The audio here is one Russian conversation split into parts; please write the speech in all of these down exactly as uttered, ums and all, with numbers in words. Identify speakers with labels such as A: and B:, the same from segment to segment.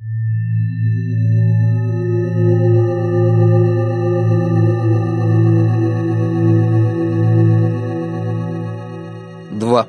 A: Два.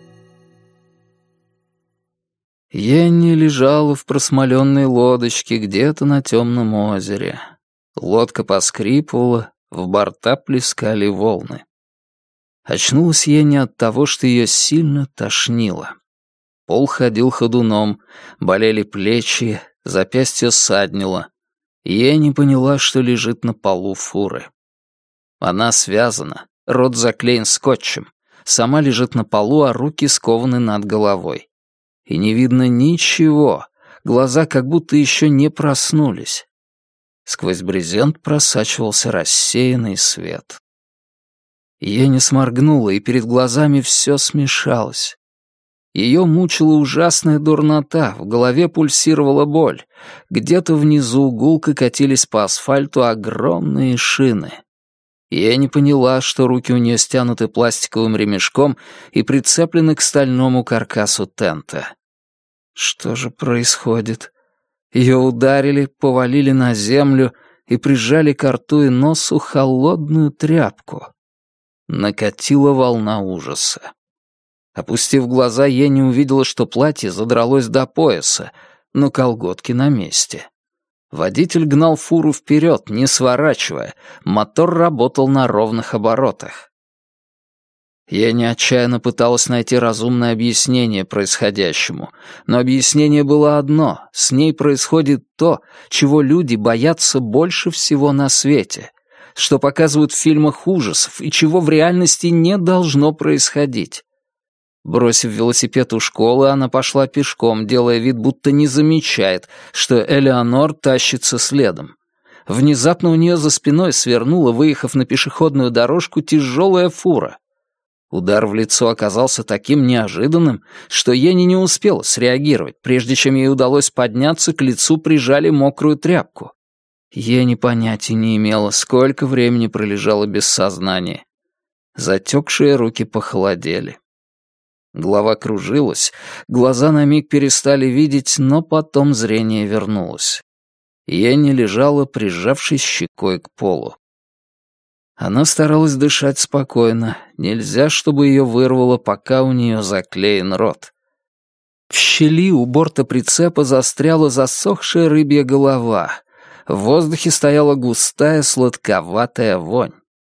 A: Енни лежала в просмоленной лодочке где-то на темном озере. Лодка поскрипывала, в борта плескали волны. Очнулась Енни от того, что ее сильно тошнило. Пол ходил ходуном, болели плечи, запястье ссаднило. Енни поняла, что лежит на полу фуры. Она связана, рот заклеен скотчем, сама лежит на полу, а руки скованы над головой. И не видно ничего, глаза как будто еще не проснулись. Сквозь брезент просачивался рассеянный свет. Енни сморгнула, и перед глазами все смешалось. Ее мучила ужасная дурнота, в голове пульсировала боль. Где-то внизу гулко катились по асфальту огромные шины. Енни поняла, что руки у нее стянуты пластиковым ремешком и прицеплены к стальному каркасу тента. Что же происходит? Ее ударили, повалили на землю и прижали к рту и носу холодную тряпку. Накатила волна ужаса. Опустив глаза, Енни увидела, что платье задралось до пояса, но колготки на месте. Водитель гнал фуру вперед, не сворачивая, мотор работал на ровных оборотах. Енни отчаянно пыталась найти разумное объяснение происходящему, но объяснение было одно — с ней происходит то, чего люди боятся больше всего на свете, что показывают в фильмах ужасов и чего в реальности не должно происходить. Бросив велосипед у школы, она пошла пешком, делая вид, будто не замечает, что Элеонор тащится следом. Внезапно у нее за спиной свернула, выехав на пешеходную дорожку, тяжелая фура. Удар в лицо оказался таким неожиданным, что Енни не успела среагировать. Прежде чем ей удалось подняться, к лицу прижали мокрую тряпку. Енни понятия не имела, сколько времени пролежала без сознания. Затекшие руки похолодели. Голова кружилась, глаза на миг перестали видеть, но потом зрение вернулось. Енни лежала, прижавшись щекой к полу. Она старалась дышать спокойно, нельзя, чтобы ее вырвало, пока у нее заклеен рот. В щели у борта прицепа застряла засохшая рыбья голова. В воздухе стояла густая сладковатая вонь.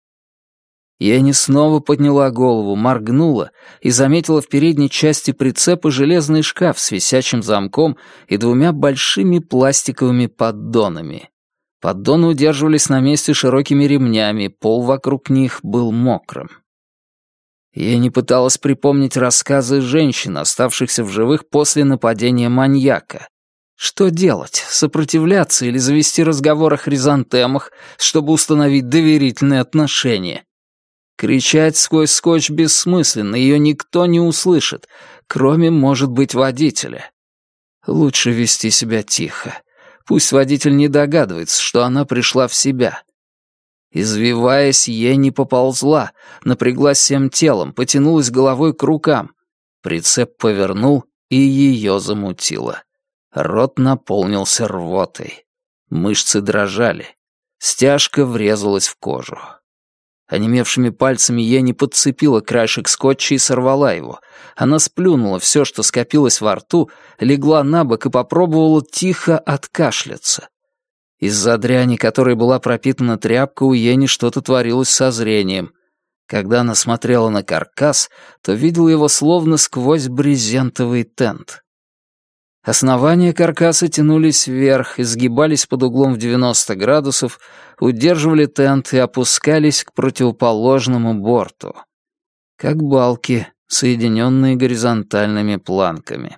A: Енни снова подняла голову, моргнула и заметила в передней части прицепа железный шкаф с висячим замком и двумя большими пластиковыми поддонами. Поддоны удерживались на месте широкими ремнями, пол вокруг них был мокрым. Енни пыталась припомнить рассказы женщин, оставшихся в живых после нападения маньяка. Что делать? Сопротивляться или завести разговор о хризантемах, чтобы установить доверительные отношения? Кричать сквозь скотч бессмысленно, ее никто не услышит, кроме, может быть, водителя. Лучше вести себя тихо. Пусть водитель не догадывается, что она пришла в себя. Извиваясь, Енни поползла, напряглась всем телом, потянулась головой к рукам. Прицеп повернул, и ее замутило. Рот наполнился рвотой. Мышцы дрожали. Стяжка врезалась в кожу. Онемевшими пальцами Енни подцепила краешек скотча и сорвала его. Она сплюнула все, что скопилось во рту, легла на бок и попробовала тихо откашляться. Из-за дряни, которой была пропитана тряпка, у Енни что-то творилось со зрением. Когда она смотрела на каркас, то видела его словно сквозь брезентовый тент. Основания каркаса тянулись вверх, изгибались под углом в девяносто градусов, удерживали тент и опускались к противоположному борту. Как балки, соединенные горизонтальными планками.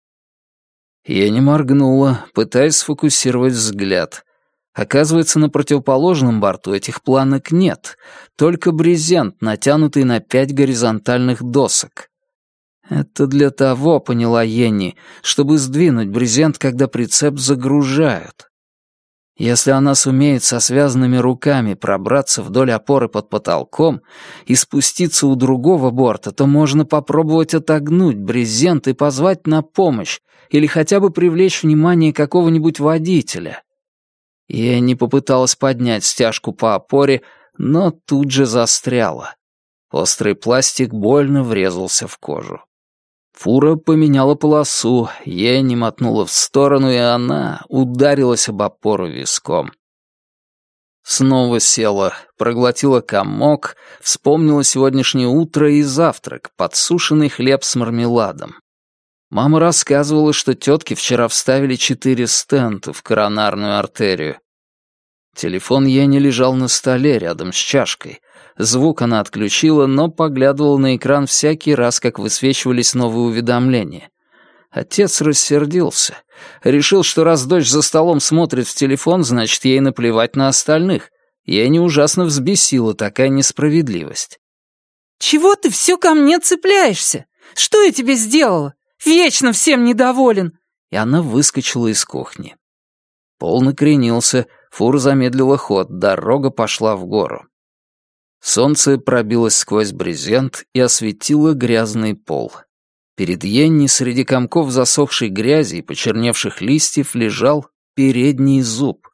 A: Енни моргнула, пытаясь сфокусировать взгляд. Оказывается, на противоположном борту этих планок нет, только брезент, натянутый на пять горизонтальных досок. Это для того, поняла Енни, чтобы сдвинуть брезент, когда прицеп загружают. Если она сумеет со связанными руками пробраться вдоль опоры под потолком и спуститься у другого борта, то можно попробовать отогнуть брезент и позвать на помощь или хотя бы привлечь внимание какого-нибудь водителя. Енни попыталась поднять стяжку по опоре, но тут же застряла. Острый пластик больно врезался в кожу. Фура поменяла полосу, Енни мотнула в сторону, и она ударилась об опору виском. Снова села, проглотила комок, вспомнила сегодняшнее утро и завтрак, подсушенный хлеб с мармеладом. Мама рассказывала, что тетки вчера вставили четыре стента в коронарную артерию. Телефон Енни лежал на столе рядом с чашкой. Звук она отключила, но поглядывала на экран всякий раз, как высвечивались новые уведомления. Отец рассердился. Решил, что раз дочь за столом смотрит в телефон, значит, ей наплевать на остальных. Енни ужасно взбесила такая несправедливость.
B: «Чего ты все ко мне цепляешься? Что я тебе сделала? Вечно всем недоволен!»
A: И она выскочила из кухни. Пол накренился, фура замедлила ход, дорога пошла в гору. Солнце пробилось сквозь брезент и осветило грязный пол. Перед Енни среди комков засохшей грязи и почерневших листьев лежал передний зуб.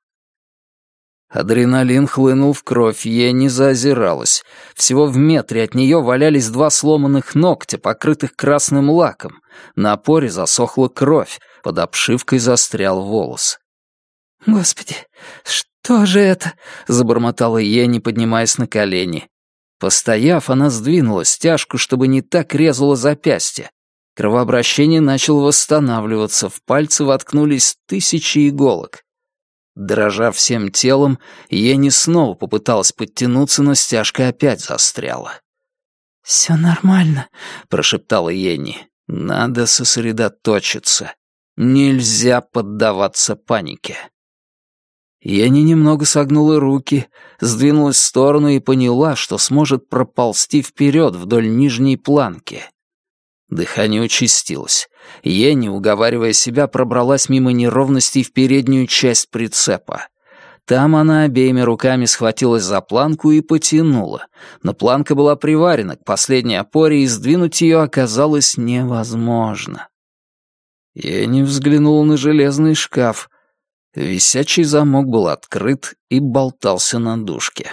A: Адреналин хлынул в кровь, Енни заозиралась. Всего в метре от нее валялись два сломанных ногтя, покрытых красным лаком. На опоре засохла кровь, под обшивкой застрял волос.
B: «Господи, что же это?»
A: — забормотала Енни, поднимаясь на колени. Постояв, она сдвинула стяжку, чтобы не так резало запястье. Кровообращение начало восстанавливаться, в пальцы воткнулись тысячи иголок. Дрожа всем телом, Енни снова попыталась подтянуться, но стяжка опять застряла.
B: «Все нормально»,
A: — прошептала Енни. «Надо сосредоточиться. Нельзя поддаваться панике». Енни немного согнула руки, сдвинулась в сторону и поняла, что сможет проползти вперед вдоль нижней планки. Дыхание участилось. Енни, уговаривая себя, пробралась мимо неровностей в переднюю часть прицепа. Там она обеими руками схватилась за планку и потянула, но планка была приварена к последней опоре, и сдвинуть ее оказалось невозможно. Енни взглянула на железный шкаф. Висячий замок был открыт и болтался на дужке.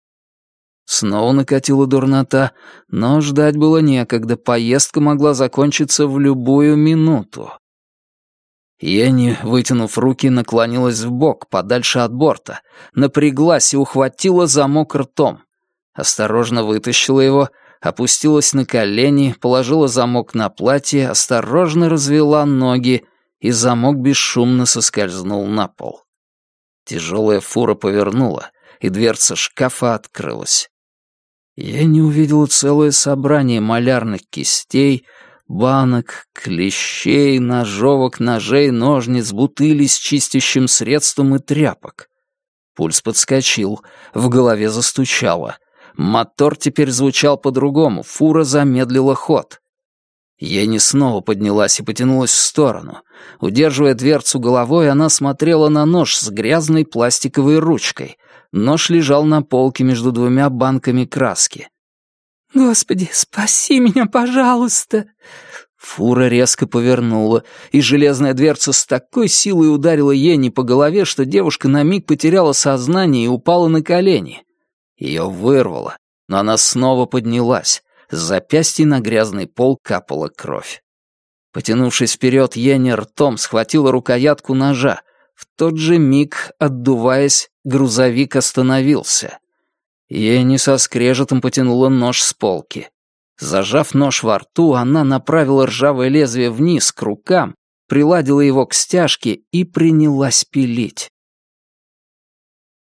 A: Снова накатила дурнота, но ждать было некогда, поездка могла закончиться в любую минуту. Енни, вытянув руки, наклонилась вбок, подальше от борта, напряглась и ухватила замок ртом. Осторожно вытащила его, опустилась на колени, положила замок на платье, осторожно развела ноги, и замок бесшумно соскользнул на пол. Тяжелая фура повернула, и дверца шкафа открылась. Я не увидела целое собрание малярных кистей, банок, клещей, ножовок, ножей, ножниц, бутылей с чистящим средством и тряпок. Пульс подскочил, в голове застучало. Мотор теперь звучал по-другому, фура замедлила ход. Енни снова поднялась и потянулась в сторону. Удерживая дверцу головой, она смотрела на нож с грязной пластиковой ручкой. Нож лежал на полке между двумя банками краски.
B: «Господи, спаси меня, пожалуйста!»
A: Фура резко повернула, и железная дверца с такой силой ударила Енни по голове, что девушка на миг потеряла сознание и упала на колени. Ее вырвало, но она снова поднялась. С запястья на грязный пол капала кровь. Потянувшись вперед, Енни ртом схватила рукоятку ножа. В тот же миг, отдуваясь, грузовик остановился. Енни со скрежетом потянула нож с полки. Зажав нож во рту, она направила ржавое лезвие вниз, к рукам, приладила его к стяжке и принялась пилить.